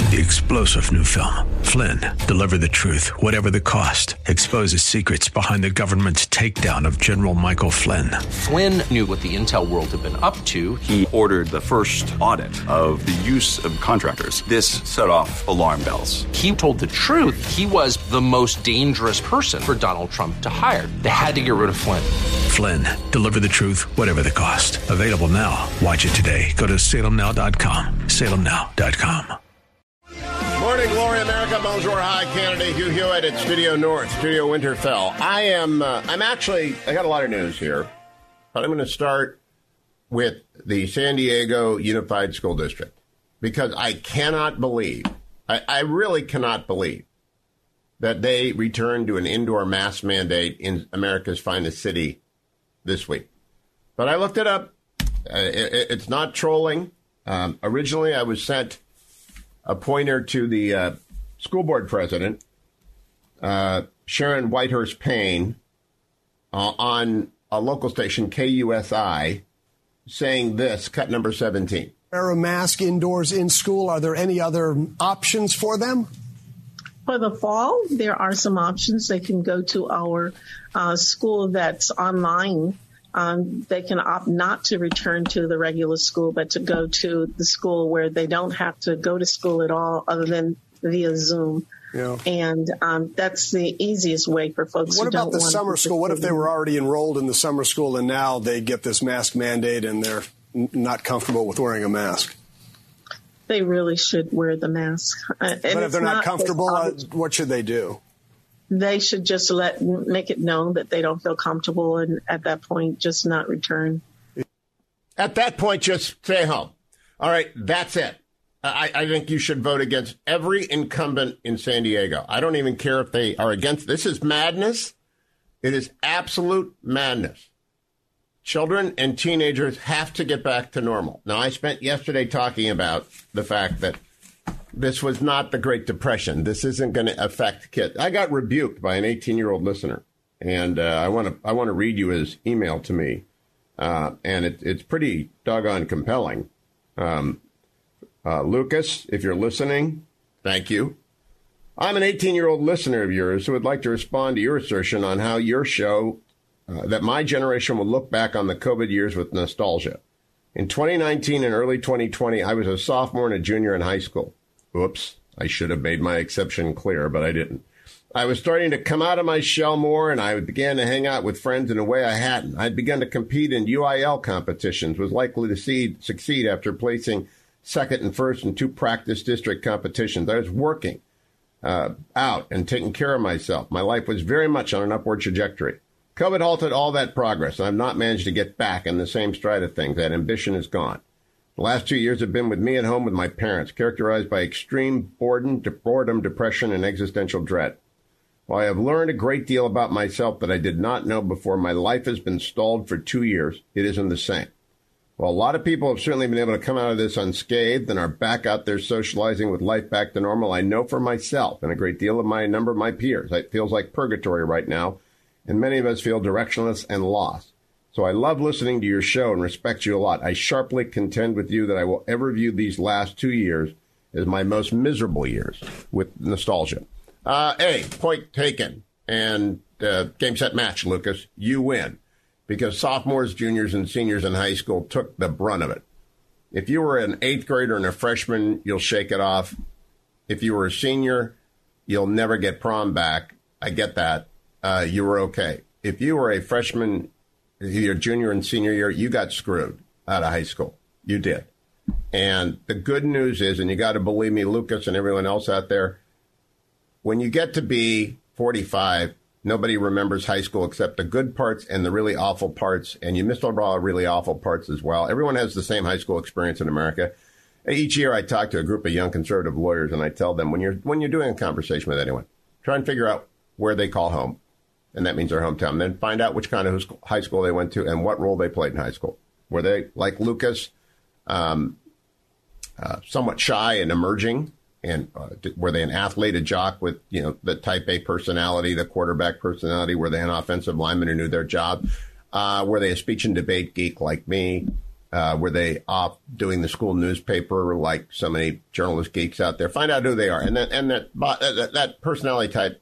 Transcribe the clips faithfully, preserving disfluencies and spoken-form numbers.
The explosive new film, Flynn, deliver the truth, whatever the cost, exposes secrets behind the government's takedown of General Michael Flynn. Flynn knew what the intel world had been up to. He ordered the first audit of the use of contractors. This set off alarm bells. He told the truth. He was the most dangerous person for Donald Trump to hire. They had to get rid of Flynn. Flynn, deliver the truth, whatever the cost. Available now. Watch it today. Go to salem now dot com. salem now dot com. Morning, Glory America. Bonjour, hi, Canada. Hugh Hewitt at Studio North, Studio Winterfell. I am, uh, I'm actually, I got a lot of news here, but I'm going to start with the San Diego Unified School District because I cannot believe, I, I really cannot believe that they returned to an indoor mask mandate in America's finest city this week. But I looked it up. Uh, it, it's not trolling. Um, originally, I was sent a pointer to the uh, school board president, uh, Sharon Whitehurst Payne, uh, on a local station, K U S I, saying this, cut number seventeen. Wear a mask indoors in school. Are there any other options for them? For the fall, there are some options. They can go to our uh, school that's online. Um, they can opt not to return to the regular school, but to go to the school where they don't have to go to school at all other than via Zoom. Yeah. And um, that's the easiest way for folks what who don't want to. What about the summer school? What if they were already enrolled in the summer school and now they get this mask mandate and they're n- not comfortable with wearing a mask? They really should wear the mask. Uh, but if they're not, not comfortable, uh, what should they do? They should just let make it known that they don't feel comfortable, and at that point, just not return. At that point, just stay home. All right, that's it. I, I think you should vote against every incumbent in San Diego. I don't even care if they are against. This is madness. It is absolute madness. Children and teenagers have to get back to normal. Now, I spent yesterday talking about the fact that this was not the Great Depression. This isn't going to affect kids. I got rebuked by an eighteen-year-old listener, and uh, I want to I want to read you his email to me, uh, and it, it's pretty doggone compelling. Um, uh, Lucas, if you're listening, thank you. I'm an eighteen-year-old listener of yours who would like to respond to your assertion on how your show, uh, that my generation will look back on the COVID years with nostalgia. In twenty nineteen and early twenty twenty, I was a sophomore and a junior in high school. Oops, I should have made my exception clear, but I didn't. I was starting to come out of my shell more, and I began to hang out with friends in a way I hadn't. I'd begun to compete in U I L competitions, was likely to see, succeed after placing second and first in two practice district competitions. I was working uh, out and taking care of myself. My life was very much on an upward trajectory. COVID halted all that progress, and I've not managed to get back in the same stride of things. That ambition is gone. The last two years have been with me at home with my parents, characterized by extreme boredom, boredom, depression, and existential dread. While I have learned a great deal about myself that I did not know before, my life has been stalled for two years. It isn't the same. While a lot of people have certainly been able to come out of this unscathed and are back out there socializing with life back to normal, I know for myself and a great deal of my number of my peers, it feels like purgatory right now, and many of us feel directionless and lost. So I love listening to your show and respect you a lot. I sharply contend with you that I will ever view these last two years as my most miserable years with nostalgia. Uh, A, point taken. And uh, game, set, match, Lucas. You win. Because sophomores, juniors, and seniors in high school took the brunt of it. If you were an eighth grader and a freshman, you'll shake it off. If you were a senior, you'll never get prom back. I get that. Uh, you were okay. If you were a freshman, your junior and senior year, you got screwed out of high school. You did. And the good news is, and you got to believe me, Lucas and everyone else out there, when you get to be forty-five, nobody remembers high school except the good parts and the really awful parts. And you missed a lot of really awful parts as well. Everyone has the same high school experience in America. Each year I talk to a group of young conservative lawyers, and I tell them, when you're when you're doing a conversation with anyone, try and figure out where they call home. And that means their hometown. Then find out which kind of high school they went to and what role they played in high school. Were they, like Lucas, um, uh, somewhat shy and emerging? And uh, were they an athlete, a jock with, you know, the type A personality, the quarterback personality? Were they an offensive lineman who knew their job? Uh, were they a speech and debate geek like me? Uh, were they off doing the school newspaper like so many journalist geeks out there? Find out who they are. And that, and that, that, that personality type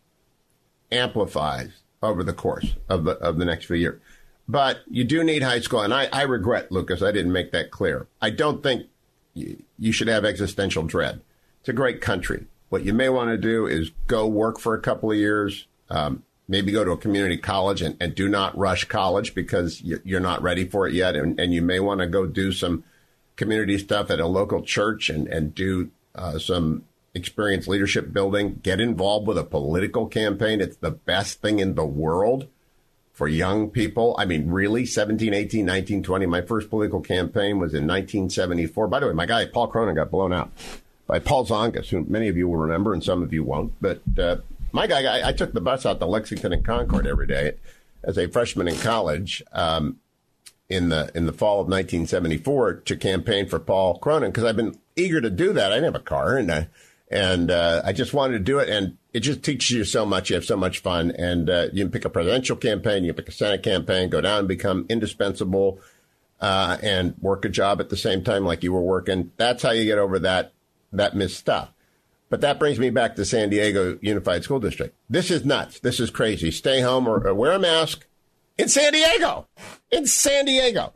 amplifies over the course of the, of the next few years. But you do need high school. And I, I regret, Lucas, I didn't make that clear. I don't think you, you should have existential dread. It's a great country. What you may want to do is go work for a couple of years, um, maybe go to a community college and, and do not rush college because you're not ready for it yet. And, and you may want to go do some community stuff at a local church and, and do uh, some experience leadership building. Get involved with a political campaign. It's the best thing in the world for young people. I mean, really, seventeen, eighteen, nineteen, twenty. My first political campaign was in nineteen seventy-four. By the way, my guy, Paul Cronin, got blown out by Paul Zongas, who many of you will remember and some of you won't. But uh, My guy, I, I took the bus out to Lexington and Concord every day as a freshman in college um, in the in the fall of nineteen seventy-four to campaign for Paul Cronin because I've been eager to do that. I didn't have a car, and I, and uh, I just wanted to do it. And it just teaches you so much. You have so much fun. And uh, you can pick a presidential campaign, you can pick a Senate campaign, go down and become indispensable uh, and work a job at the same time like you were working. That's how you get over that that missed stuff. But that brings me back to San Diego Unified School District. This is nuts. This is crazy. Stay home or, or wear a mask in San Diego. In San Diego.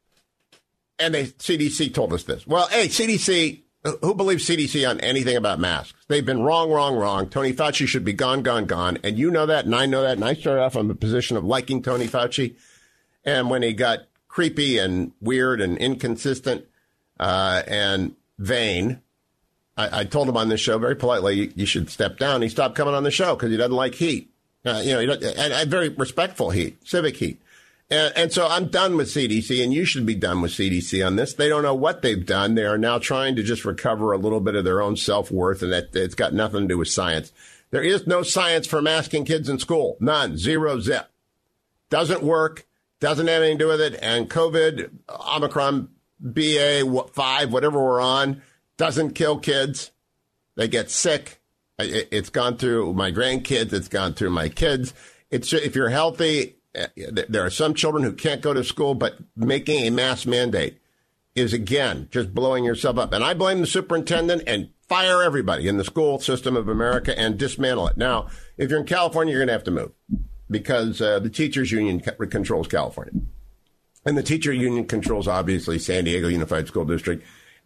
And the C D C told us this. Well, hey, C D C, who believes C D C on anything about masks? They've been wrong, wrong, wrong. Tony Fauci should be gone, gone, gone. And you know that, and I know that. And I started off from a position of liking Tony Fauci. And when he got creepy and weird and inconsistent uh, and vain, I, I told him on this show very politely, you, you should step down. He stopped coming on the show because he doesn't like heat. Uh, you know, he doesn't, and, and very respectful heat, civic heat. And, and so I'm done with C D C, and you should be done with C D C on this. They don't know what they've done. They are now trying to just recover a little bit of their own self-worth, and that it's got nothing to do with science. There is no science for masking kids in school. None. Zero zip. Doesn't work. Doesn't have anything to do with it. And COVID, Omicron, B A five, whatever we're on, doesn't kill kids. They get sick. It's gone through my grandkids. It's gone through my kids. It's if you're healthy, there are some children who can't go to school, but making a mask mandate is, again, just blowing yourself up. And I blame the superintendent and fire everybody in the school system of America and dismantle it. Now, if you're in California, you're going to have to move because uh, the teachers union controls California. And the teacher union controls, obviously, San Diego Unified School District.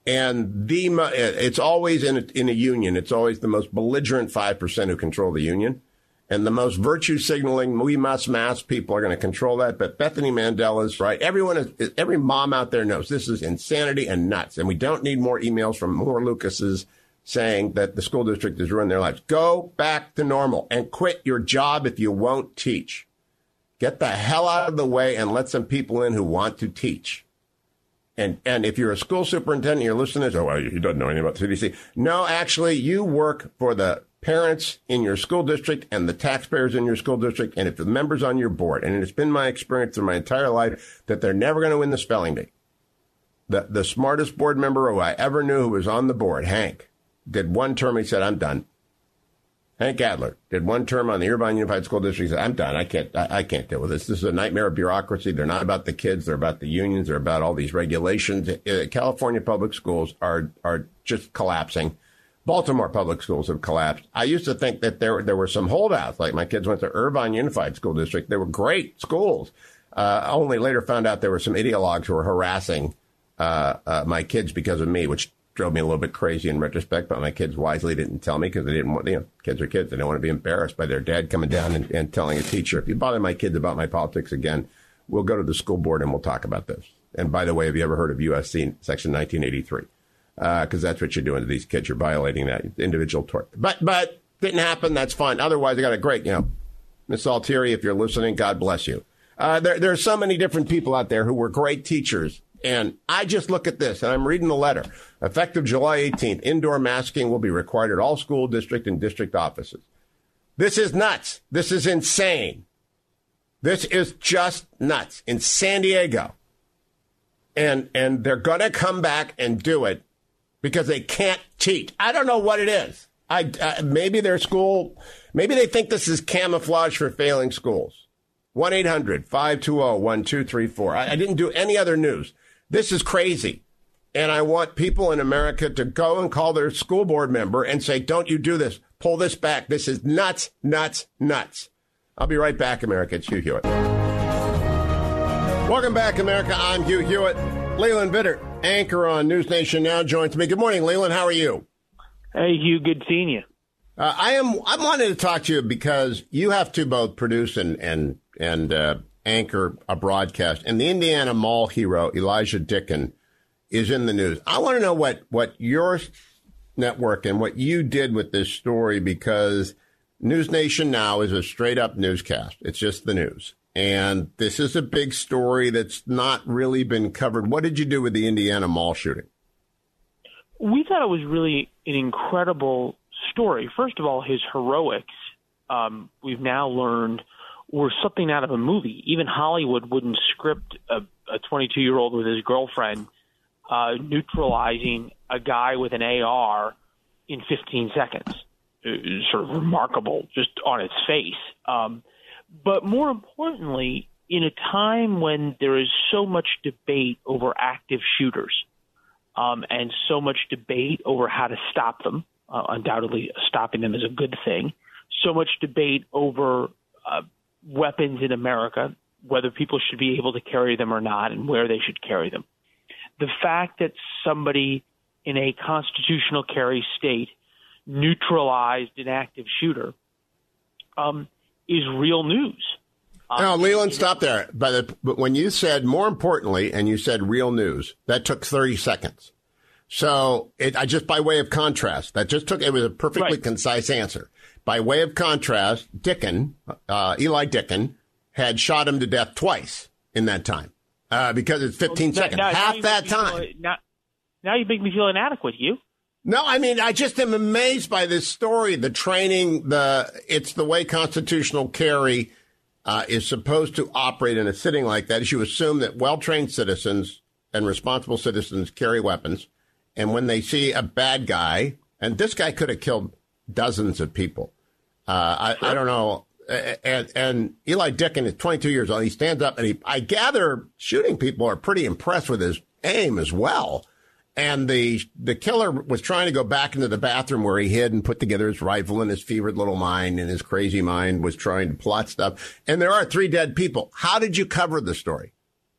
And the it's always in a, in a union. It's always the most belligerent five percent who control the union. And the most virtue signaling, we must mask people are going to control that. But Bethany Mandel is right. Everyone is, every mom out there knows this is insanity and nuts. And we don't need more emails from more Lucases saying that the school district has ruined their lives. Go back to normal and quit your job if you won't teach. Get the hell out of the way and let some people in who want to teach. And and if you're a school superintendent, you're listening to, oh, well, he doesn't know anything about the C D C. No, actually, you work for the parents in your school district and the taxpayers in your school district, and if the members on your board. And it's been my experience through my entire life that they're never going to win the spelling bee. The, the smartest board member who I ever knew who was on the board, Hank, did one term. He said, I'm done. Hank Adler did one term on the Irvine Unified School District. He said, I'm done. I can't, I, I can't deal with this. This is a nightmare of bureaucracy. They're not about the kids. They're about the unions. They're about all these regulations. Uh, California public schools are, are just collapsing. Baltimore public schools have collapsed. I used to think that there, there were some holdouts. Like my kids went to Irvine Unified School District. They were great schools. Uh, only later found out there were some ideologues who were harassing, uh, uh, my kids because of me, which drove me a little bit crazy in retrospect, but my kids wisely didn't tell me because they didn't want, you know, kids are kids. They don't want to be embarrassed by their dad coming down and, and telling a teacher, if you bother my kids about my politics again, we'll go to the school board and we'll talk about this. And by the way, have you ever heard of U S C Section nineteen eighty-three? Because uh, that's what you're doing to these kids. You're violating that individual tort. But, but didn't happen. That's fine. Otherwise, I got a great, you know, Miss Altieri, if you're listening, God bless you. Uh, there, there are so many different people out there who were great teachers. And I just look at this, and I'm reading the letter. Effective July eighteenth, indoor masking will be required at all school district and district offices. This is nuts. This is insane. This is just nuts. In San Diego. And and they're going to come back and do it because they can't cheat. I don't know what it is. I uh, maybe their school, maybe they think this is camouflage for failing schools. one eight hundred five two zero one two three four. I, I didn't do any other news. This is crazy. And I want people in America to go and call their school board member and say, don't you do this. Pull this back. This is nuts, nuts, nuts. I'll be right back, America. It's Hugh Hewitt. Welcome back, America. I'm Hugh Hewitt. Leland Vittert, anchor on News Nation Now, joins me. Good morning, Leland. How are you? Hey, Hugh. Good seeing you. Uh, I am. I wanted to talk to you because you have to both produce and and and uh, anchor a broadcast. And the Indiana Mall hero, Elijah Dicken, is in the news. I want to know what, what your network and what you did with this story, because News Nation Now is a straight-up newscast. It's just the news. And this is a big story that's not really been covered. What did you do with the Indiana Mall shooting? We thought it was really an incredible story. First of all, his heroics, um, we've now learned, were something out of a movie. Even Hollywood wouldn't script a, a twenty-two-year-old with his girlfriend Uh, neutralizing a guy with an A R in fifteen seconds. It was sort of remarkable just on its face. Um, but more importantly, in a time when there is so much debate over active shooters um, and so much debate over how to stop them, uh, undoubtedly stopping them is a good thing, so much debate over uh, weapons in America, whether people should be able to carry them or not and where they should carry them. The fact that somebody in a constitutional carry state neutralized an active shooter um, is real news. Um, now, Leland, stop there. But, the, but when you said, more importantly, and you said real news, that took thirty seconds. So it, I just by way of contrast, that just took, it was a perfectly right. concise answer. By way of contrast, Dicken, uh, Eli Dicken, had shot him to death twice in that time. Uh, because it's fifteen well, seconds, now, half now that time. Feel, now, now you make me feel inadequate, you. No, I mean, I just am amazed by this story, the training, the it's the way constitutional carry uh, is supposed to operate in a sitting like that. Is you assume that well-trained citizens and responsible citizens carry weapons, and when they see a bad guy, and this guy could have killed dozens of people. Uh, I, I don't know. And, and Eli Dicken is twenty-two years old. He stands up and he, I gather shooting people are pretty impressed with his aim as well. And the, the killer was trying to go back into the bathroom where he hid and put together his rifle, and his fevered little mind and his crazy mind was trying to plot stuff. And there are three dead people. How did you cover the story?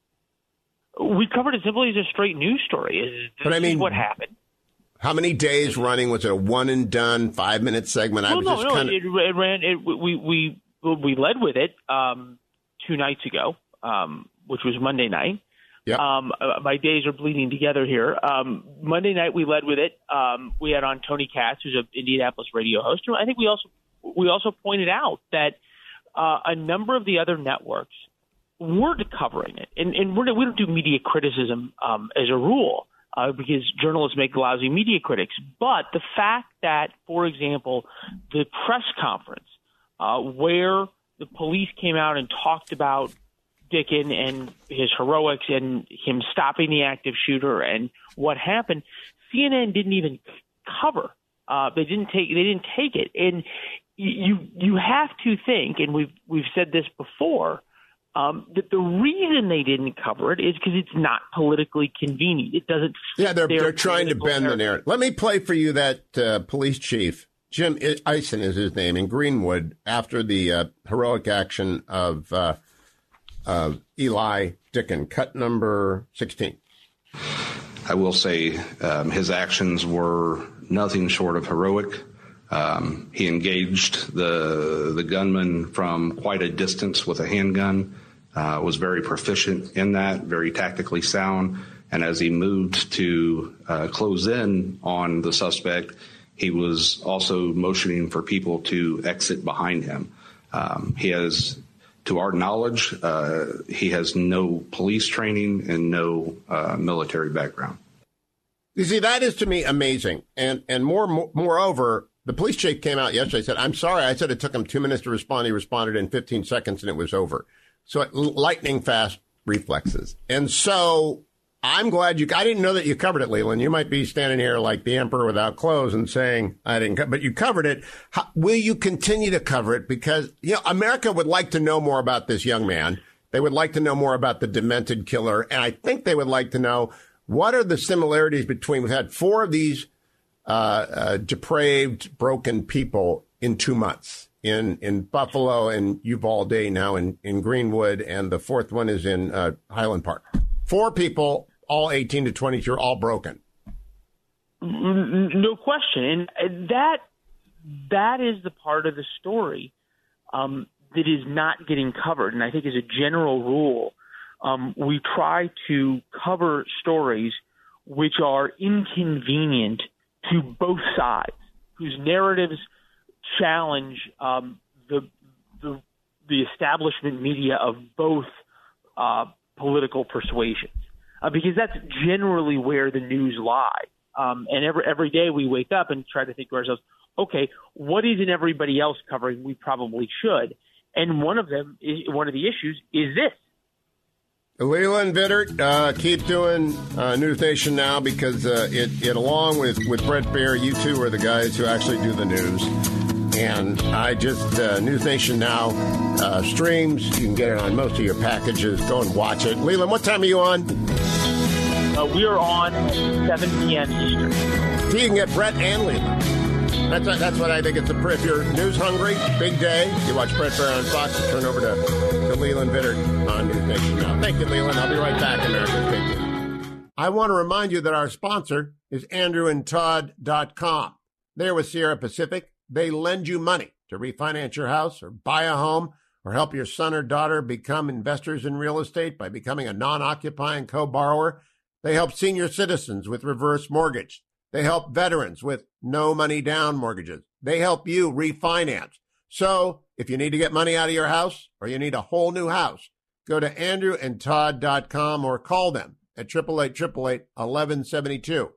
We covered it simply as a straight news story. This but I mean, is what happened. How many days running? Was it a one and done five minute segment? Well, I was no, just no, kind of... it, it ran. It, we we we led with it um, two nights ago, um, which was Monday night. Yep. Um, uh, my days are bleeding together here. Um, Monday night we led with it. Um, we had on Tony Katz, who's an Indianapolis radio host. I think we also we also pointed out that uh, a number of the other networks weren't covering it, and, and we're, we don't do media criticism um, as a rule. Uh, because journalists make lousy media critics. But the fact that, for example, the press conference uh, where the police came out and talked about Dicken and his heroics and him stopping the active shooter and what happened, C N N didn't even cover. Uh, they didn't take. They didn't take it. And you you have to think, and we've we've said this before. Um, that the reason they didn't cover it is because it's not politically convenient. It doesn't. Yeah, they're they're trying to bend narrative. the narrative. Let me play for you that uh, police chief, Jim Eisen is his name, in Greenwood, after the uh, heroic action of uh, uh, Eli Dicken. Cut number sixteen. I will say um, his actions were nothing short of heroic. Um, he engaged the the gunman from quite a distance with a handgun, uh, was very proficient in that, very tactically sound. And as he moved to uh, close in on the suspect, he was also motioning for people to exit behind him. Um, he has, to our knowledge, uh, he has no police training and no uh, military background. You see, that is to me amazing. And, and more, more, moreover, the police chief came out yesterday and said, I'm sorry, I said it took him two minutes to respond. He responded in fifteen seconds and it was over. So lightning fast reflexes. And so I'm glad you, I didn't know that you covered it, Leland. You might be standing here like the emperor without clothes and saying, I didn't, co-, but you covered it. How, will you continue to cover it? Because, you know, America would like to know more about this young man. They would like to know more about the demented killer. And I think they would like to know what are the similarities between, we've had four of these uh, uh, depraved, broken people in two months. In in Buffalo and Uvalde, now in, in Greenwood, and the fourth one is in uh, Highland Park. Four people, all eighteen to twenty-two, all broken. No question. And that that is the part of the story um, that is not getting covered. And I think as a general rule, um, we try to cover stories which are inconvenient to both sides, whose narratives challenge um, the, the the establishment media of both uh, political persuasions, uh, because that's generally where the news lies. Um, and every every day we wake up and try to think to ourselves, okay, what isn't everybody else covering? We probably should. And one of them, is, one of the issues, is this. Leland Vittert, uh, keep doing uh, News Nation Now, because uh, it, it, along with, with Bret Baier, you two are the guys who actually do the news. And I just, uh, News Nation Now uh, streams. You can get it on most of your packages. Go and watch it. Leland, what time are you on? Uh, we are on seven p.m. Eastern. So you can get Bret and Leland. That's what, that's what I think. It's a, if you're news hungry, big day, you watch Bret Baier on Fox, you turn over to, to Leland Vittert on News Nation Now. Thank you, Leland. I'll be right back, America. Thank you. I want to remind you that our sponsor is andrew and todd dot com. They're with Sierra Pacific. They lend you money to refinance your house or buy a home or help your son or daughter become investors in real estate by becoming a non-occupying co-borrower. They help senior citizens with reverse mortgage. They help veterans with no money down mortgages. They help you refinance. So if you need to get money out of your house or you need a whole new house, go to andrew and todd dot com or call them at eight eight eight, eight eight eight, one one seven two.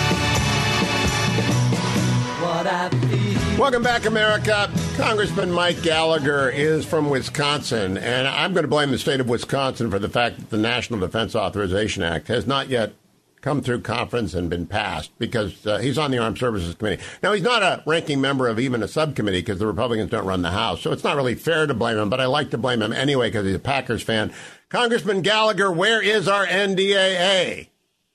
Welcome back, America. Congressman Mike Gallagher is from Wisconsin, and I'm going to blame the state of Wisconsin for the fact that the National Defense Authorization Act has not yet come through conference and been passed, because uh, he's on the Armed Services Committee. Now, he's not a ranking member of even a subcommittee because the Republicans don't run the House, so it's not really fair to blame him, but I like to blame him anyway because he's a Packers fan. Congressman Gallagher, where is our N D A A?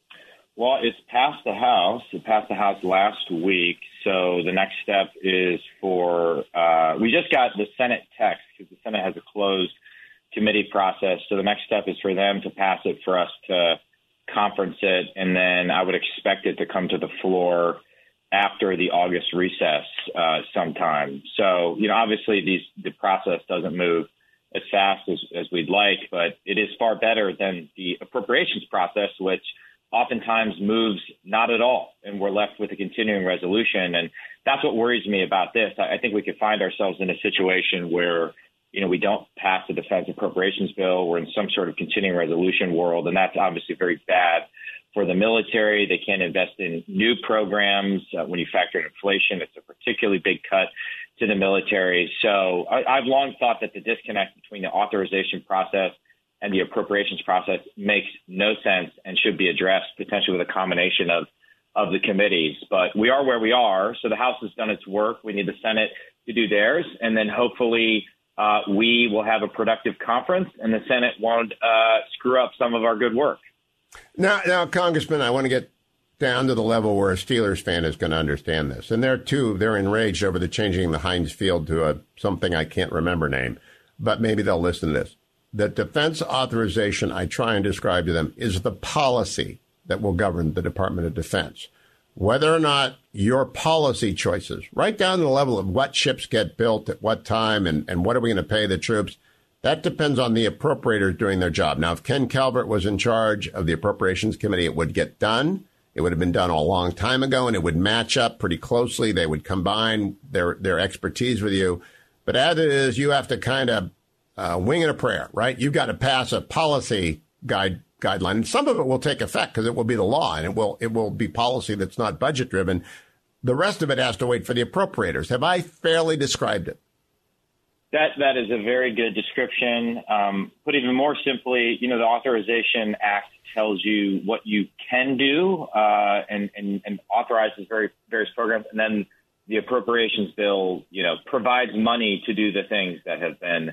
Well, it's passed the House. It passed the House last week. So the next step is for uh, – we just got the Senate text because the Senate has a closed committee process. So the next step is for them to pass it, for us to conference it, and then I would expect it to come to the floor after the August recess uh, sometime. So, you know, obviously these the process doesn't move as fast as, as we'd like, but it is far better than the appropriations process, which – oftentimes moves not at all, and we're left with a continuing resolution. And that's what worries me about this. I think we could find ourselves in a situation where, you know, we don't pass the defense appropriations bill. We're in some sort of continuing resolution world, and that's obviously very bad for the military. They can't invest in new programs. Uh, when you factor in inflation, it's a particularly big cut to the military. So I, I've long thought that the disconnect between the authorization process and the appropriations process makes no sense and should be addressed potentially with a combination of, of the committees. But we are where we are. So the House has done its work. We need the Senate to do theirs. And then hopefully uh, we will have a productive conference and the Senate won't uh, screw up some of our good work. Now, now, Congressman, I want to get down to the level where a Steelers fan is going to understand this. And they're too, they're enraged over the changing the Heinz Field to a something I can't remember name. But maybe they'll listen to this. The defense authorization, I try and describe to them, is the policy that will govern the Department of Defense. Whether or not your policy choices, right down to the level of what ships get built at what time and, and what are we going to pay the troops, that depends on the appropriators doing their job. Now, if Ken Calvert was in charge of the Appropriations Committee, it would get done. It would have been done a long time ago, and it would match up pretty closely. They would combine their, their expertise with you. But as it is, you have to kind of Uh, wing and a prayer, right? You've got to pass a policy guide guideline, and some of it will take effect because it will be the law, and it will it will be policy that's not budget driven. The rest of it has to wait for the appropriators. Have I fairly described it? That that is a very good description. Um, put even more simply, you know, the Authorization Act tells you what you can do uh, and, and and authorizes very various programs, and then the appropriations bill, you know, provides money to do the things that have been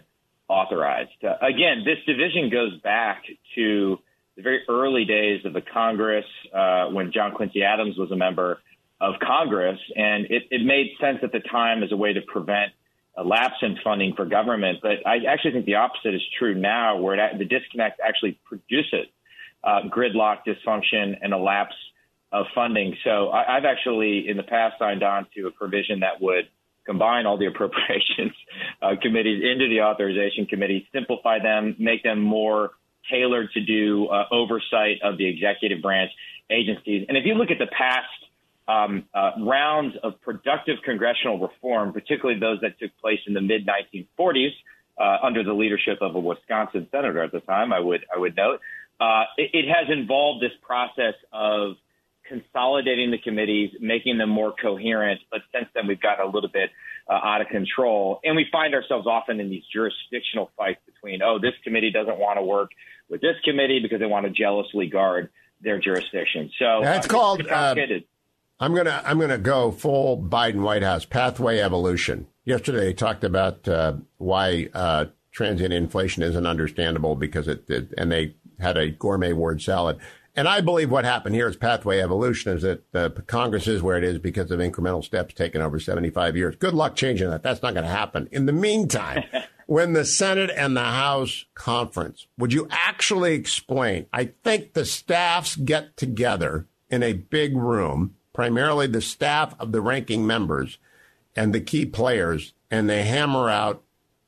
authorized. Uh, again, this division goes back to the very early days of the Congress uh, when John Quincy Adams was a member of Congress, and it, it made sense at the time as a way to prevent a lapse in funding for government. But I actually think the opposite is true now, where it, the disconnect actually produces uh, gridlock, dysfunction, and a lapse of funding. So I, I've actually in the past signed on to a provision that would combine all the appropriations uh, committees into the authorization committee, simplify them, make them more tailored to do uh, oversight of the executive branch agencies. And if you look at the past um, uh, rounds of productive congressional reform, particularly those that took place in the mid nineteen forties uh, under the leadership of a Wisconsin senator at the time, I would I would note, uh, it, it has involved this process of consolidating the committees, making them more coherent. But since then, we've gotten a little bit uh, out of control. And we find ourselves often in these jurisdictional fights between, oh, this committee doesn't want to work with this committee because they want to jealously guard their jurisdiction. So that's uh, called, uh, I'm going to I'm going to go full Biden White House, pathway evolution. Yesterday, they talked about uh, why uh, transient inflation isn't understandable because it, it, and they had a gourmet word salad. And I believe what happened here is pathway evolution, is that uh, Congress is where it is because of incremental steps taken over seventy-five years. Good luck changing that. That's not going to happen. In the meantime, when the Senate and the House conference, would you actually explain? I think the staffs get together in a big room, primarily the staff of the ranking members and the key players, and they hammer out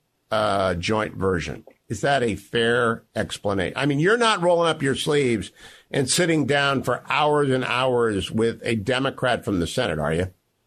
a joint version. Is that a fair explanation? I mean, you're not rolling up your sleeves and sitting down for hours and hours with a Democrat from the Senate, are you?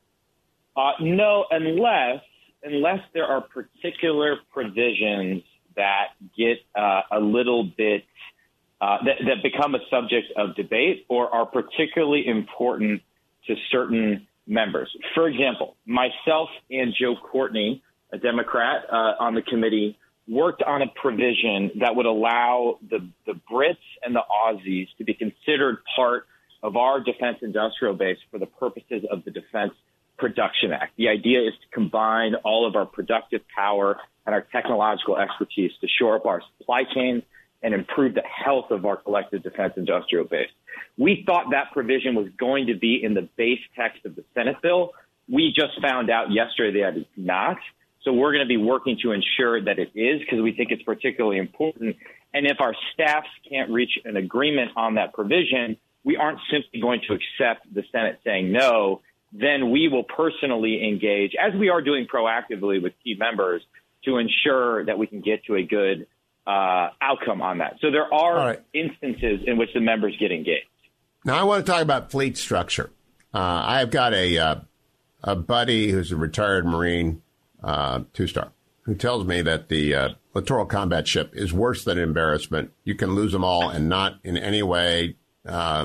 Uh, no, unless unless there are particular provisions that get uh, a little bit uh, that, that become a subject of debate or are particularly important to certain members. For example, myself and Joe Courtney, a Democrat uh, on the committee, worked on a provision that would allow the, the Brits and the Aussies to be considered part of our defense industrial base for the purposes of the Defense Production Act. The idea is to combine all of our productive power and our technological expertise to shore up our supply chains and improve the health of our collective defense industrial base. We thought that provision was going to be in the base text of the Senate bill. We just found out yesterday that it's not. So we're going to be working to ensure that it is, because we think it's particularly important. And if our staffs can't reach an agreement on that provision, we aren't simply going to accept the Senate saying no. Then we will personally engage, as we are doing proactively with key members, to ensure that we can get to a good uh, outcome on that. So there are right. instances in which the members get engaged. Now, I want to talk about fleet structure. Uh, I've got a, uh, a buddy who's a retired Marine, Uh, two-star, who tells me that the uh, littoral combat ship is worse than an embarrassment. You can lose them all and not in any way uh,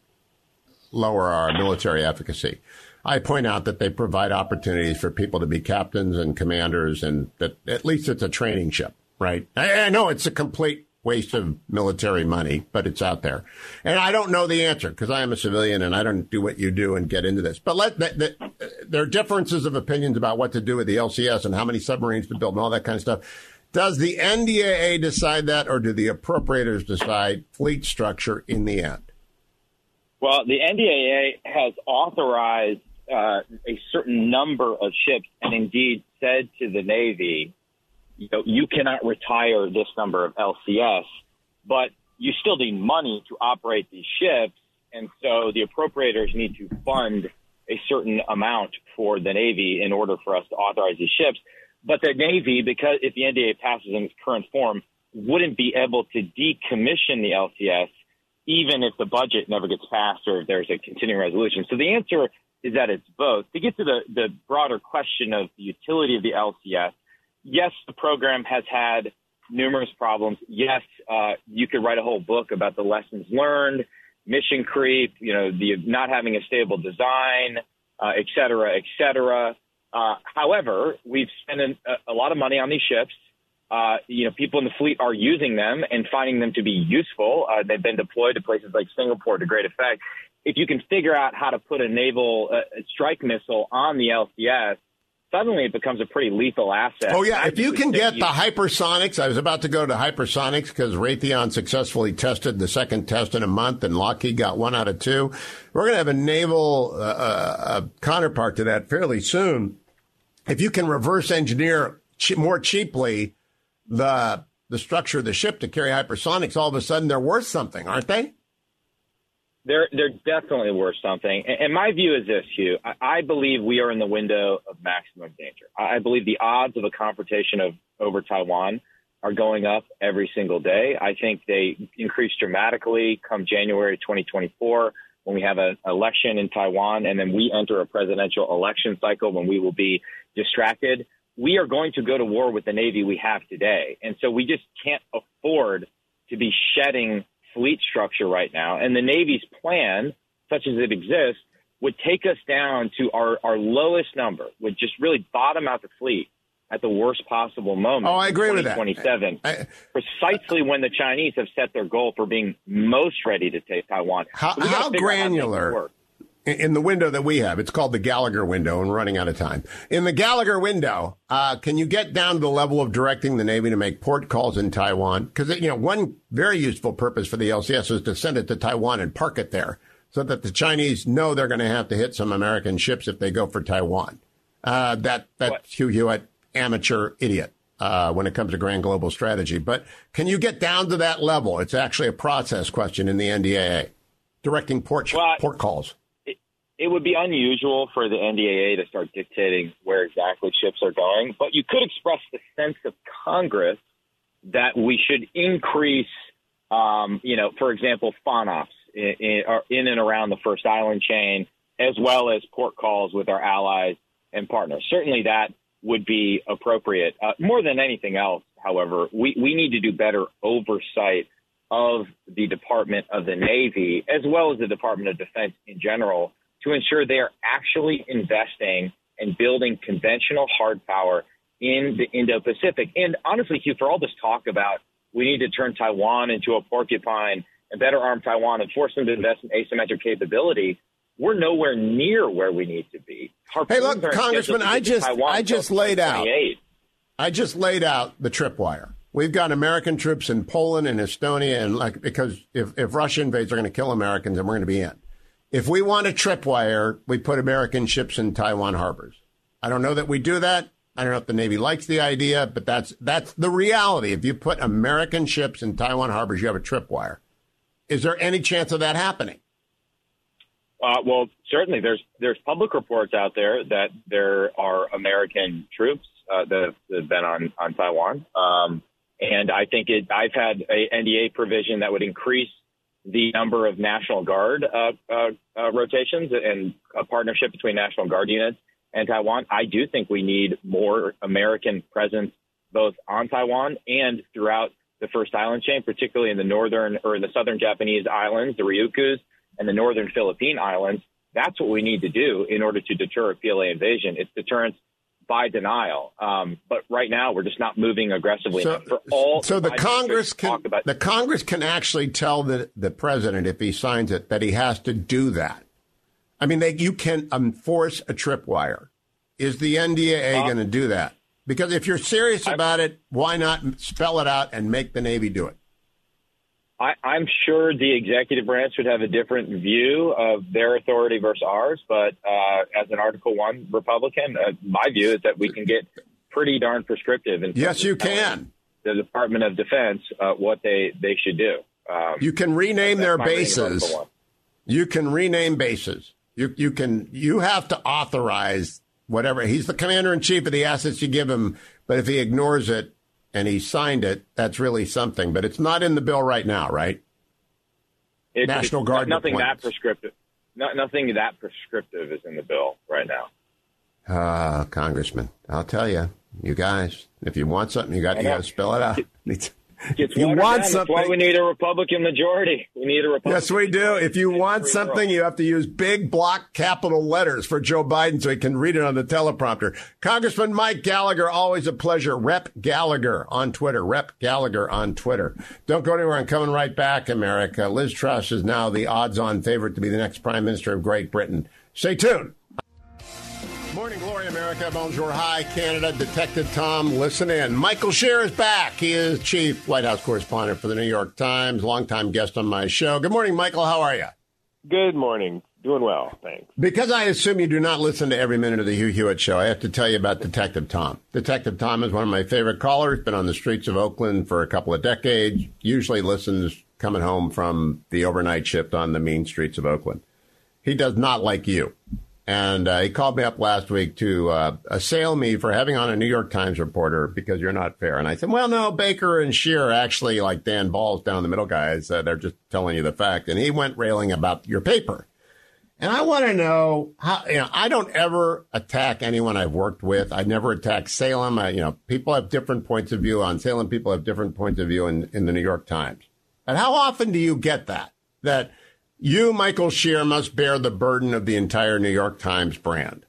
lower our military efficacy. I point out that they provide opportunities for people to be captains and commanders, and that at least it's a training ship, right? I, I know it's a complete waste of military money, but it's out there. And I don't know the answer because I am a civilian and I don't do what you do and get into this. But let the, the, there are differences of opinions about what to do with the L C S and how many submarines to build and all that kind of stuff. Does the N D A A decide that, or do the appropriators decide fleet structure in the end? Well, the N D A A has authorized uh, a certain number of ships and indeed said to the Navy, you know, you cannot retire this number of L C S, but you still need money to operate these ships. And so the appropriators need to fund a certain amount for the Navy in order for us to authorize these ships. But the Navy, because if the N D A A passes in its current form, wouldn't be able to decommission the L C S, even if the budget never gets passed or if there's a continuing resolution. So the answer is that it's both. To get to the, the broader question of the utility of the L C S, yes, the program has had numerous problems. Yes, uh, you could write a whole book about the lessons learned, mission creep, you know, the not having a stable design, uh, et cetera, et cetera. Uh, however, we've spent a, a lot of money on these ships. Uh, you know, people in the fleet are using them and finding them to be useful. Uh, they've been deployed to places like Singapore to great effect. If you can figure out how to put a naval uh, strike missile on the L C S, suddenly it becomes a pretty lethal asset. Oh, yeah. I If you would can say get you- the hypersonics, I was about to go to hypersonics because Raytheon successfully tested the second test in a month and Lockheed got one out of two. We're going to have a naval uh, uh, counterpart to that fairly soon. If you can reverse engineer che- more cheaply the the structure of the ship to carry hypersonics, all of a sudden they're worth something, aren't they? They're they're definitely worth something. And, and my view is this, Hugh. I, I believe we are in the window of maximum danger. I, I believe the odds of a confrontation of over Taiwan are going up every single day. I think they increase dramatically come January twenty twenty-four when we have an election in Taiwan, and then we enter a presidential election cycle when we will be distracted. We are going to go to war with the Navy we have today. And so we just can't afford to be shedding fleet structure right now. And the Navy's plan, such as it exists, would take us down to our, our lowest number, would just really bottom out the fleet at the worst possible moment. Oh, I agree with that. twenty twenty-seven, precisely when the Chinese have set their goal for being most ready to take Taiwan. How, So we gotta how figure out how to make it granular, work. in the window that we have, it's called the Gallagher window, and we're running out of time. In the Gallagher window, uh, can you get down to the level of directing the Navy to make port calls in Taiwan? Because, you know, one very useful purpose for the L C S is to send it to Taiwan and park it there so that the Chinese know they're going to have to hit some American ships if they go for Taiwan. Uh, that That's What? Hugh Hewitt, amateur idiot. Uh, when it comes to grand global strategy. But can you get down to that level? It's actually a process question in the N D A A, directing port, Well, port calls. It, it would be unusual for the N D A A to start dictating where exactly ships are going, but you could express the sense of Congress that we should increase, um, you know, for example, FONOPS in, in, in and around the First Island chain, as well as port calls with our allies and partners. Certainly that would be appropriate. Uh, more than anything else, however, we, we need to do better oversight of the Department of the Navy, as well as the Department of Defense in general, to ensure they are actually investing and building conventional hard power in the Indo-Pacific. And honestly, Hugh, for all this talk about we need to turn Taiwan into a porcupine and better arm Taiwan and force them to invest in asymmetric capability, we're nowhere near where we need to be. Hey, look, Congressman, I just I just laid out I just laid out the tripwire. We've got American troops in Poland and Estonia, and like because if, if Russia invades, they're going to kill Americans, and we're going to be in. If we want a tripwire, we put American ships in Taiwan harbors. I don't know that we do that. I don't know if the Navy likes the idea, but that's that's the reality. If you put American ships in Taiwan harbors, you have a tripwire. Is there any chance of that happening? Uh, well, certainly there's there's public reports out there that there are American troops uh, that, have, that have been on, on Taiwan. Um, and I think it, I've had a N D A provision that would increase the number of National Guard uh, uh, uh, rotations and a partnership between National Guard units and Taiwan. I do think we need more American presence both on Taiwan and throughout the First Island chain, particularly in the northern or the southern Japanese islands, the Ryukyus, and the northern Philippine Islands. That's what we need to do in order to deter a P L A invasion. It's deterrence by denial. Um, but right now, we're just not moving aggressively. So, for all so the Congress can talk about- the Congress can actually tell the, the president, if he signs it, that he has to do that. I mean, they, you can enforce a tripwire. Is the N D A A uh, going to do that? Because if you're serious I, about it, why not spell it out and make the Navy do it? I, I'm sure the executive branch would have a different view of their authority versus ours. But uh, as an Article One Republican, uh, my view is that we can get pretty darn prescriptive. In yes, you can. The Department of Defense, uh, what they, they should do. Um, you can rename their bases. You can rename bases. You you can you have to authorize whatever. He's the commander in chief of the assets you give him. But if he ignores it, and he signed it, that's really something. But it's not in the bill right now, right? It's, National it's Guard nothing deployments. that prescriptive. Not, nothing that prescriptive is in the bill right now. Uh, Congressman, I'll tell you, you guys, if you want something, you got, you got to spell it out. If you want down. something, that's why we need a Republican majority. We need a Republican. Yes, we do. If you want something, you have to use big block capital letters for Joe Biden so he can read it on the teleprompter. Congressman Mike Gallagher, always a pleasure. Rep Gallagher on Twitter. Rep Gallagher on Twitter. Don't go anywhere. I'm coming right back, America. Liz Truss is now the odds-on favorite to be the next prime minister of Great Britain. Stay tuned. Morning glory, America. Bonjour, hi, Canada. Detective Tom, listen in. Michael Scheer is back. He is chief White House correspondent for the New York Times, longtime guest on my show. Good morning, Michael. How are you? Good morning. Doing well, thanks. Because I assume you do not listen to every minute of the Hugh Hewitt Show, I have to tell you about Detective Tom. Detective Tom is one of my favorite callers, been on the streets of Oakland for a couple of decades, usually listens coming home from the overnight shift on the mean streets of Oakland. He does not like you. And uh, he called me up last week to uh, assail me for having on a New York Times reporter because you're not fair. And I said, well, no, Baker and Scheer are actually like Dan Balls down the middle guys. Uh, they're just telling you the fact. And he went railing about your paper. And I want to know how, you know, I don't ever attack anyone I've worked with. I never attack Salem. I, you know, people have different points of view on Salem. People have different points of view in, in the New York Times. And how often do you get that? That you, Michael Scheer, must bear the burden of the entire New York Times brand?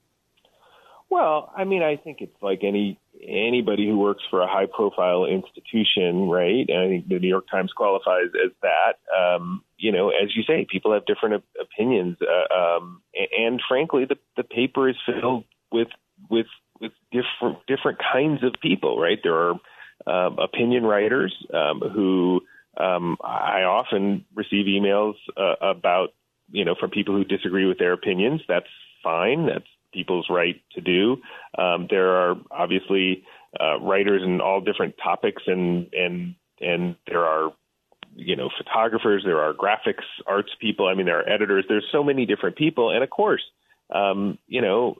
Well, I mean, I think it's like any anybody who works for a high-profile institution, right? And I think the New York Times qualifies as that. Um, you know, as you say, people have different op- opinions, uh, um, and, and frankly, the, the paper is filled with with with different different kinds of people, right? There are um, opinion writers um, who. Um, I often receive emails uh, about, you know, from people who disagree with their opinions. That's fine. That's people's right to do. Um, there are obviously uh, writers in all different topics, and and and there are, you know, photographers. There are graphics arts people. I mean, there are editors. There's so many different people. And of course, um, you know,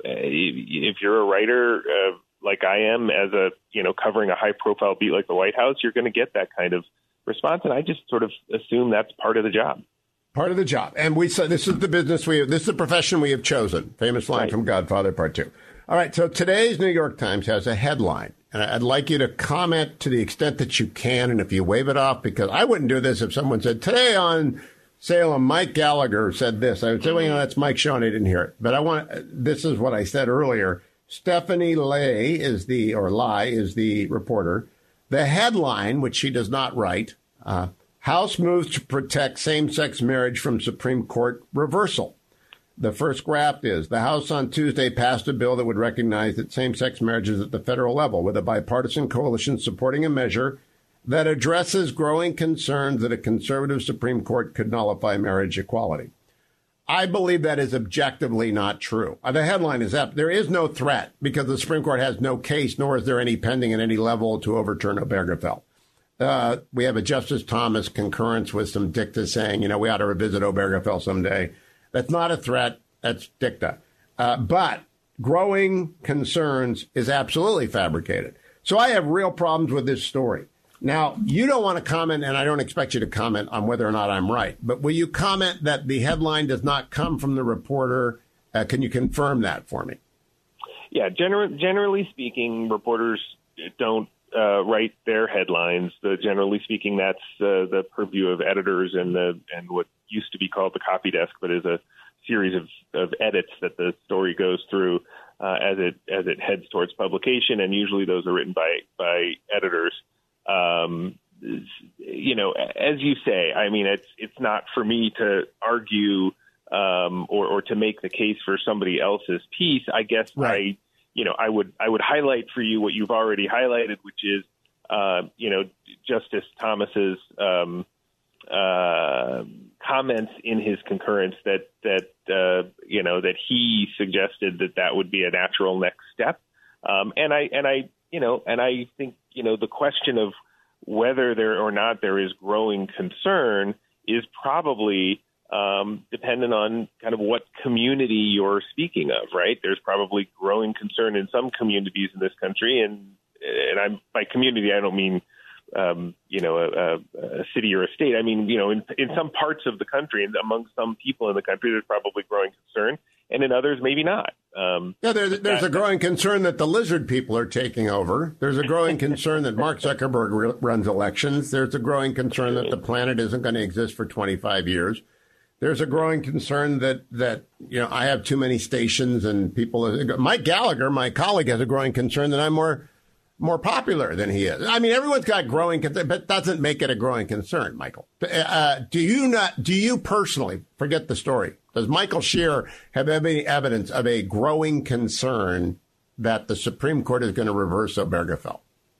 if you're a writer uh, like I am, as a, you know, covering a high profile beat like the White House, you're going to get that kind of response, and I just sort of assume that's part of the job. Part of the job. And we said this is the business we have, this is the profession we have chosen. Famous line right. from Godfather Part Two. All right, so today's New York Times has a headline, and I'd like you to comment to the extent that you can, and if you wave it off, because I wouldn't do this if someone said, today on Salem, Mike Gallagher said this. I would say, well, you know, that's Mike Schoen. I didn't hear it. But I want, this is what I said earlier. Stephanie Lai is the, or Lai is the reporter. The headline, which she does not write, uh, House moves to protect same-sex marriage from Supreme Court reversal. The first graph is the House on Tuesday passed a bill that would recognize that same-sex marriage is at the federal level, with a bipartisan coalition supporting a measure that addresses growing concerns that a conservative Supreme Court could nullify marriage equality. I believe that is objectively not true. The headline is that there is no threat because the Supreme Court has no case, nor is there any pending at any level to overturn Obergefell. Uh, we have a Justice Thomas concurrence with some dicta saying, you know, we ought to revisit Obergefell someday. That's not a threat. That's dicta. Uh, but growing concerns is absolutely fabricated. So I have real problems with this story. Now, you don't want to comment, and I don't expect you to comment on whether or not I'm right, but will you comment that the headline does not come from the reporter? Uh, can you confirm that for me? Yeah, gener- generally speaking, reporters don't uh, write their headlines. The, generally speaking, that's uh, the purview of editors and the and what used to be called the copy desk, but is a series of, of edits that the story goes through uh, as it as it heads towards publication, and usually those are written by by editors. Um, you know, as you say, I mean, it's it's not for me to argue um, or, or to make the case for somebody else's piece. I guess right. I, you know, I would I would highlight for you what you've already highlighted, which is, uh, you know, Justice Thomas's um, uh, comments in his concurrence that that uh, you know that he suggested that that would be a natural next step, um, and I and I. You know, and I think, you know, the question of whether there or not there is growing concern is probably um, dependent on kind of what community you're speaking of, right? There's probably growing concern in some communities in this country. And and I'm by community, I don't mean, um, you know, a, a city or a state. I mean, you know, in, in some parts of the country and among some people in the country, there's probably growing concern. And in others, maybe not. Um, yeah, there's, there's that, a growing concern that the lizard people are taking over. There's a growing concern that Mark Zuckerberg re- runs elections. There's a growing concern that the planet isn't going to exist for twenty-five years. There's a growing concern that, that you know, I have too many stations and people. Mike Gallagher, my colleague, has a growing concern that I'm more more popular than he is. I mean, everyone's got growing concern, but doesn't make it a growing concern, Michael. Uh, do you not? Do you personally, forget the story, Does Michael Scheer have any evidence of a growing concern that the Supreme Court is going to reverse Obergefell?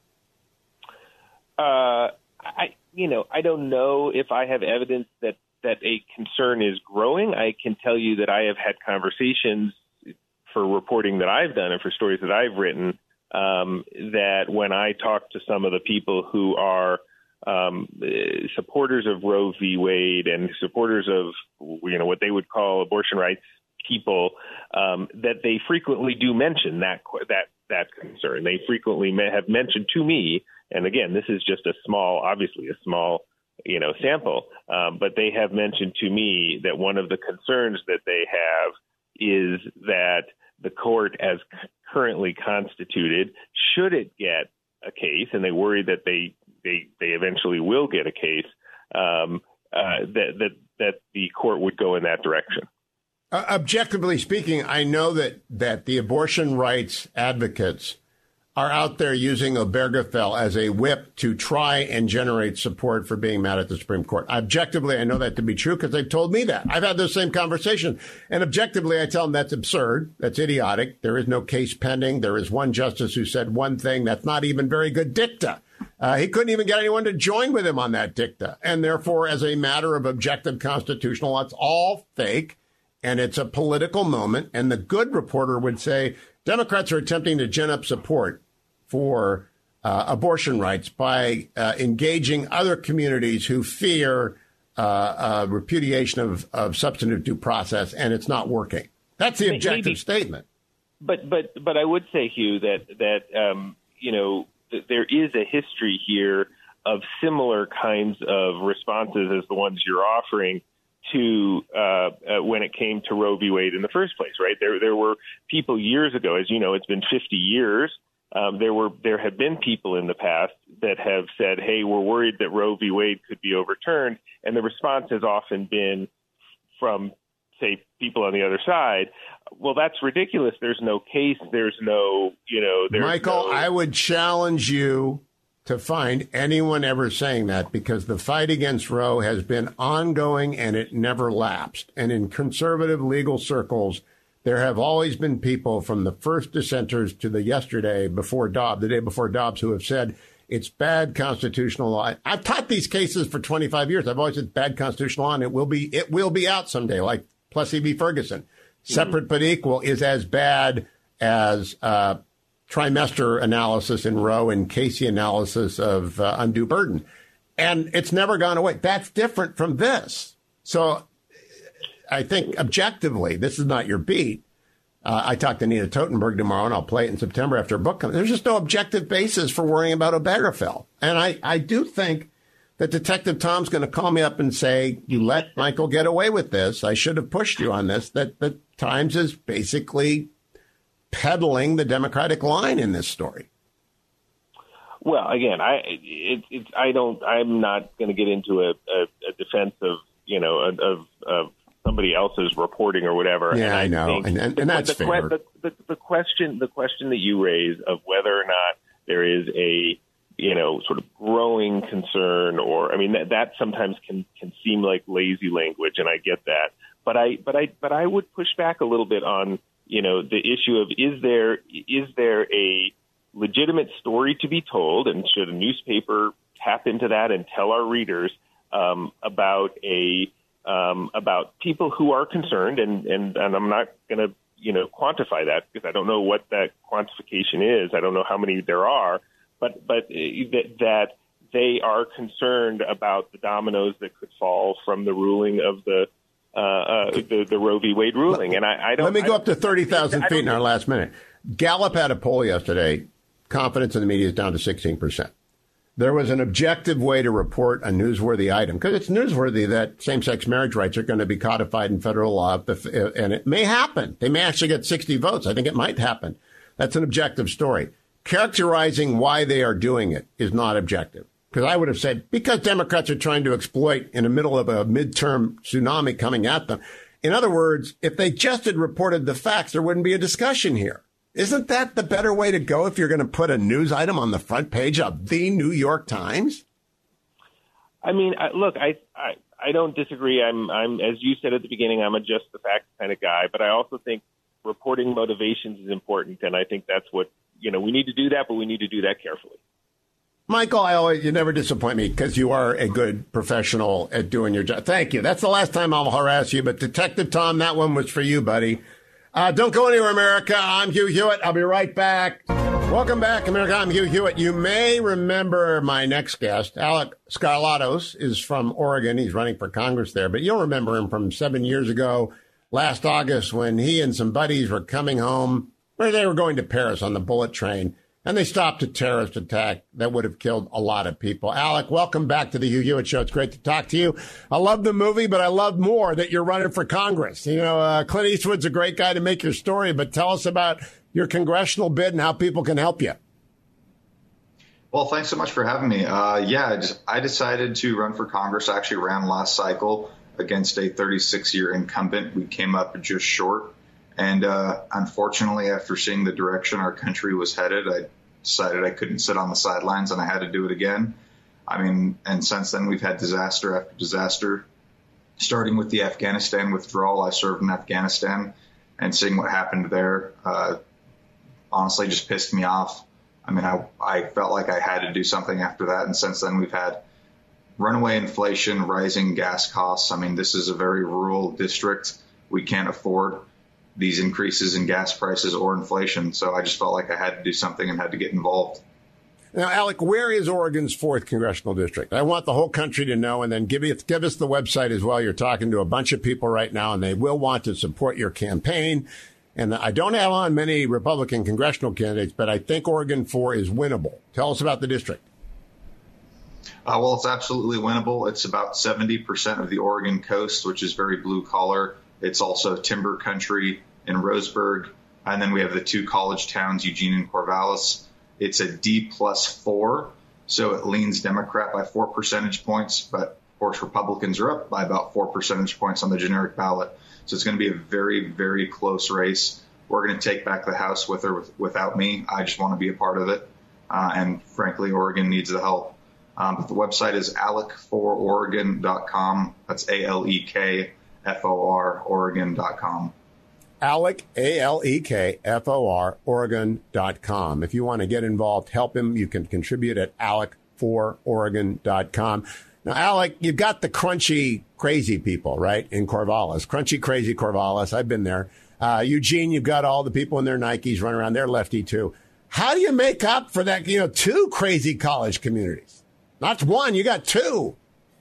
Uh, I, you know, I don't know if I have evidence that, that a concern is growing. I can tell you that I have had conversations for reporting that I've done and for stories that I've written, um, that when I talk to some of the people who are um, supporters of Roe v. Wade and supporters of, you know, what they would call abortion rights people, um, that they frequently do mention that that that concern. They frequently may have mentioned to me, and again, this is just a small, obviously a small, you know, sample, um, but they have mentioned to me that one of the concerns that they have is that the court, as c- currently constituted, should it get a case, and they worry that they they, they eventually will get a case, um, uh, that that that the court would go in that direction. Uh, objectively speaking, I know that, that the abortion rights advocates are out there using Obergefell as a whip to try and generate support for being mad at the Supreme Court. Objectively, I know that to be true because they've told me that. I've had those same conversations. And objectively, I tell them that's absurd. That's idiotic. There is no case pending. There is one justice who said one thing that's not even very good dicta. Uh, he couldn't even get anyone to join with him on that dicta. And therefore, as a matter of objective constitutional, that's all fake. And it's a political moment. And the good reporter would say Democrats are attempting to gin up support for uh, abortion rights by uh, engaging other communities who fear uh, uh, repudiation of, of substantive due process, and it's not working. That's the objective Maybe, statement. But but but I would say, Hugh, that that um, you know th- there is a history here of similar kinds of responses as the ones you're offering to uh, uh, when it came to Roe v. Wade in the first place, right? There there were people years ago, as you know, it's been fifty years. Um, there were there have been people in the past that have said, hey, we're worried that Roe v. Wade could be overturned. And the response has often been from, say, people on the other side, well, that's ridiculous. There's no case. There's no, you know, there's Michael, no- I would challenge you to find anyone ever saying that, because the fight against Roe has been ongoing and it never lapsed. And in conservative legal circles, there have always been people from the first dissenters to the yesterday before Dobbs, the day before Dobbs, who have said it's bad constitutional law. I've taught these cases for twenty-five years. I've always said bad constitutional law, and it will be it will be out someday, like Plessy v. Ferguson. Separate mm-hmm. but equal is as bad as uh, trimester analysis in Roe and Casey analysis of uh, undue burden. And it's never gone away. That's different from this. So I think objectively, this is not your beat. Uh, I talked to Nina Totenberg tomorrow, and I'll play it in September after her book comes. There's just no objective basis for worrying about Obergefell. And I, I do think that Detective Tom's going to call me up and say, you let Michael get away with this. I should have pushed you on this. That the Times is basically peddling the Democratic line in this story. Well, again, I it, it's I don't I'm not going to get into a, a, a defense of you know of of somebody else's reporting or whatever. Yeah, and I, I know, and, and, and that's the, fair. The, the, the question, the question that you raise of whether or not there is a, you know, sort of growing concern, or I mean, that, that sometimes can can seem like lazy language, and I get that. But I, but I, but I would push back a little bit on, you know, the issue of is there is there a legitimate story to be told, and should a newspaper tap into that and tell our readers um, about a Um, about people who are concerned, and, and, and I'm not going to, you know, quantify that because I don't know what that quantification is. I don't know how many there are, but but that, that they are concerned about the dominoes that could fall from the ruling of the uh, uh, the, the Roe v. Wade ruling. And I, I don't. Let me go I up to thirty thousand feet in our last minute. Gallup had a poll yesterday. Confidence in the media is down to sixteen percent. There was an objective way to report a newsworthy item, because it's newsworthy that same-sex marriage rights are going to be codified in federal law, and it may happen. They may actually get sixty votes. I think it might happen. That's an objective story. Characterizing why they are doing it is not objective, because I would have said, because Democrats are trying to exploit in the middle of a midterm tsunami coming at them. In other words, if they just had reported the facts, there wouldn't be a discussion here. Isn't that the better way to go if you're going to put a news item on the front page of the New York Times? I mean, I, look, I, I I don't disagree. I'm, I'm, as you said at the beginning, I'm a just the facts kind of guy, but I also think reporting motivations is important. And I think that's what, you know, we need to do that, but we need to do that carefully. Michael, I always, you never disappoint me because you are a good professional at doing your job. Thank you. That's the last time I'll harass you. But Detective Tom, that one was for you, buddy. Uh, don't go anywhere, America. I'm Hugh Hewitt. I'll be right back. Welcome back, America. I'm Hugh Hewitt. You may remember my next guest, Alec Skarlatos, is from Oregon. He's running for Congress there. But you'll remember him from seven years ago, last August, when he and some buddies were coming home, where they were going to Paris on the bullet train. And they stopped a terrorist attack that would have killed a lot of people. Alec, welcome back to the Hugh Hewitt Show. It's great to talk to you. I love the movie, but I love more that you're running for Congress. You know, uh, Clint Eastwood's a great guy to make your story, but tell us about your congressional bid and how people can help you. Well, thanks so much for having me. Uh, yeah, I, just, I decided to run for Congress. I actually ran last cycle against a thirty-six-year incumbent. We came up just short. And uh, unfortunately, after seeing the direction our country was headed, I decided I couldn't sit on the sidelines and I had to do it again. I mean, and since then we've had disaster after disaster, starting with the Afghanistan withdrawal. I served in Afghanistan, and seeing what happened there uh, honestly just pissed me off. I mean, I, I felt like I had to do something after that. And since then we've had runaway inflation, rising gas costs. I mean, this is a very rural district. We can't afford these increases in gas prices or inflation. So I just felt like I had to do something and had to get involved. Now, Alec, where is Oregon's fourth congressional district? I want the whole country to know, and then give, it, give us the website as well. You're talking to a bunch of people right now, and they will want to support your campaign. And I don't have on many Republican congressional candidates, but I think Oregon four is winnable. Tell us about the district. Uh, well, it's absolutely winnable. It's about seventy percent of the Oregon coast, which is very blue collar. It's also timber country in Roseburg. And then we have the two college towns, Eugene and Corvallis. It's a D plus four, so it leans Democrat by four percentage points. But, of course, Republicans are up by about four percentage points on the generic ballot. So it's going to be a very, very close race. We're going to take back the House with or with, without me. I just want to be a part of it. Uh, and, frankly, Oregon needs the help. Um, but the website is alec for oregon dot com. That's A L E K F O R, Oregon dot com. Alec, A L E K F O R, Oregon dot com. If you want to get involved, help him, you can contribute at alec for oregon dot com. Now, Alec, you've got the crunchy, crazy people, right, in Corvallis. Crunchy, crazy Corvallis. I've been there. Uh, Eugene, you've got all the people in their Nikes running around. They're lefty, too. How do you make up for that, you know, two crazy college communities? Not one, you got two.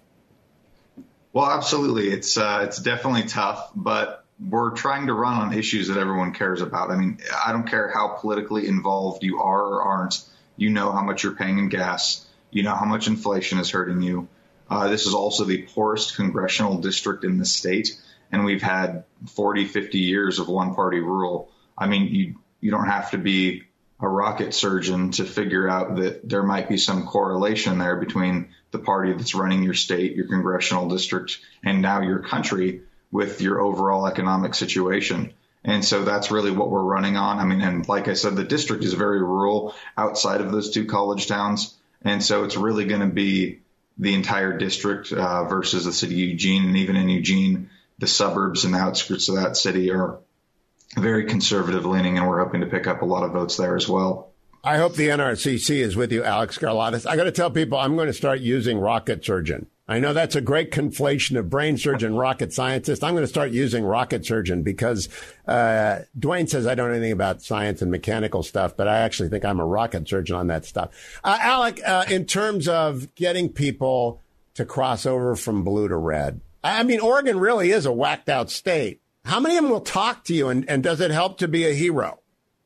Well, absolutely. It's uh, it's definitely tough, but we're trying to run on issues that everyone cares about. I mean, I don't care how politically involved you are or aren't. You know how much you're paying in gas. You know how much inflation is hurting you. Uh, this is also the poorest congressional district in the state, and we've had forty, fifty years of one-party rule. I mean, you you don't have to be a rocket surgeon to figure out that there might be some correlation there between the party that's running your state, your congressional district, and now your country with your overall economic situation. And so that's really what we're running on. I mean, and like I said, the district is very rural outside of those two college towns. And so it's really going to be the entire district uh, versus the city of Eugene. And even in Eugene, the suburbs and the outskirts of that city are very conservative leaning, and we're hoping to pick up a lot of votes there as well. I hope the N R C C is with you, Alec Skarlatos. I got to tell people I'm going to start using rocket surgeon. I know that's a great conflation of brain surgeon, rocket scientist. I'm going to start using rocket surgeon because uh, Dwayne says I don't know anything about science and mechanical stuff, but I actually think I'm a rocket surgeon on that stuff. Uh, Alec, uh, in terms of getting people to cross over from blue to red, I mean, Oregon really is a whacked out state. How many of them will talk to you, and, and does it help to be a hero?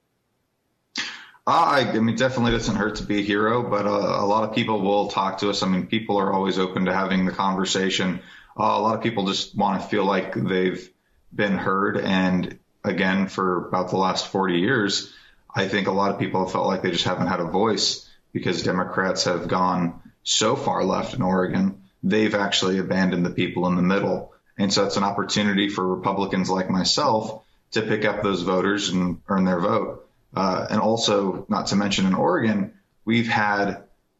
Uh, I, I mean, definitely doesn't hurt to be a hero, but uh, a lot of people will talk to us. I mean, people are always open to having the conversation. Uh, a lot of people just want to feel like they've been heard. And again, for about the last forty years, I think a lot of people have felt like they just haven't had a voice because Democrats have gone so far left in Oregon. They've actually abandoned the people in the middle. And so it's an opportunity for Republicans like myself to pick up those voters and earn their vote. Uh, and also, not to mention in Oregon, we've had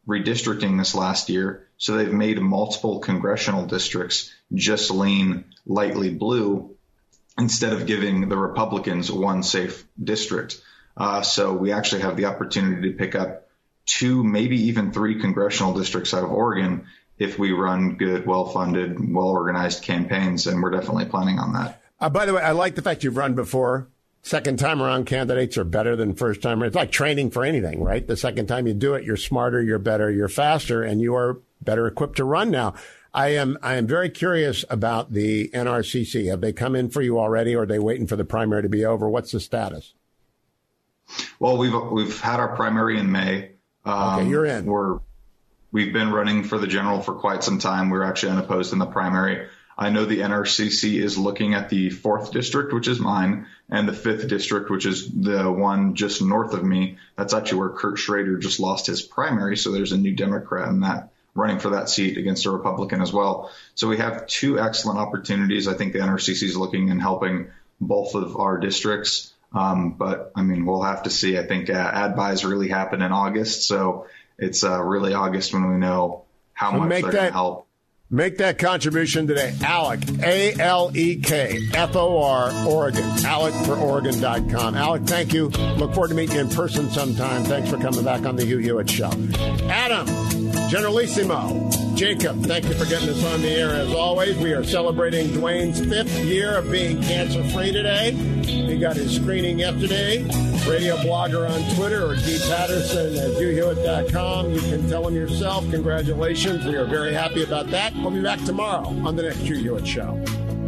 redistricting this last year. So they've made multiple congressional districts just lean lightly blue instead of giving the Republicans one safe district. Uh, so we actually have the opportunity to pick up two, maybe even three congressional districts out of Oregon if we run good, well-funded, well-organized campaigns, and we're definitely planning on that. Uh, by the way, I like the fact you've run before. Second time around candidates are better than first time. It's like training for anything, right? The second time you do it, you're smarter, you're better, you're faster, and you are better equipped to run now. I am I am very curious about the N R C C. Have they come in for you already, or are they waiting for the primary to be over? What's the status? Well, we've we've had our primary in May. Um, okay, you're in. We're we've been running for the general for quite some time. We're actually unopposed in the primary. I know the N R C C is looking at the fourth district, which is mine, and the fifth district, which is the one just north of me. That's actually where Kurt Schrader just lost his primary. So there's a new Democrat in that running for that seat against a Republican as well. So we have two excellent opportunities. I think the N R C C is looking and helping both of our districts. Um, but I mean, we'll have to see. I think uh, ad buys really happen in August. So it's uh, really August when we know how so much make they're that- going to help. Make that contribution today. Alec, A L E K, F O R, Oregon. Alec for Oregon dot com. Alec, thank you. Look forward to meeting you in person sometime. Thanks for coming back on the Hugh Hewitt Show. Adam, Generalissimo, Jacob, thank you for getting us on the air. As always, we are celebrating Dwayne's fifth year of being cancer-free today. He got his screening yesterday. Radio blogger on Twitter, or D Patterson at Hugh Hewitt dot com. You can tell him yourself. Congratulations. We are very happy about that. We'll be back tomorrow on the next Hugh Hewitt Show.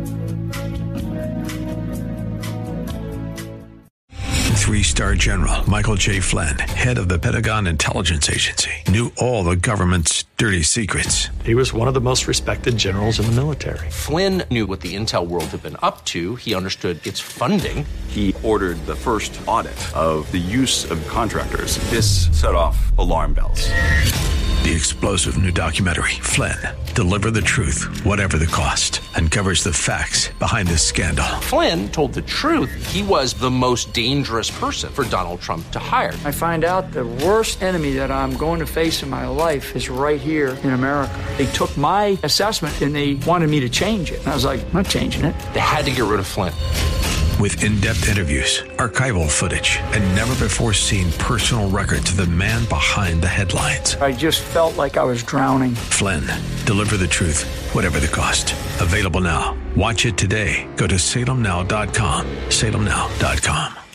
Three-star general Michael J. Flynn, head of the Pentagon Intelligence Agency, knew all the government's dirty secrets. He was one of the most respected generals in the military. Flynn knew what the intel world had been up to. He understood its funding. He ordered the first audit of the use of contractors. This set off alarm bells. The explosive new documentary, Flynn, Deliver the Truth, Whatever the Cost, uncovers the facts behind this scandal. Flynn told the truth. He was the most dangerous person for Donald Trump to hire. I find out the worst enemy that I'm going to face in my life is right here in America. They took my assessment and they wanted me to change it. And I was like, I'm not changing it. They had to get rid of Flynn. With in-depth interviews, archival footage, and never-before-seen personal records of the man behind the headlines. I just felt like I was drowning. Flynn, Deliver the Truth, Whatever the Cost. Available now. Watch it today. Go to Salem Now dot com. Salem Now dot com.